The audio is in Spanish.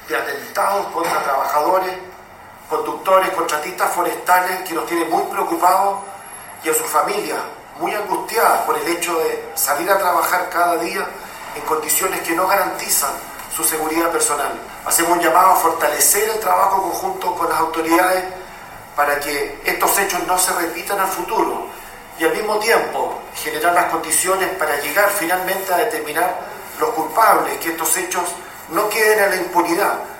de atentados contra trabajadores, conductores, contratistas forestales, que nos tiene muy preocupados, y a sus familias muy angustiadas por el hecho de salir a trabajar cada día en condiciones que no garantizan su seguridad personal. Hacemos un llamado a fortalecer el trabajo conjunto con las autoridades para que estos hechos no se repitan al futuro y al mismo tiempo generar las condiciones para llegar finalmente a determinar los culpables, que estos hechos no queden en la impunidad,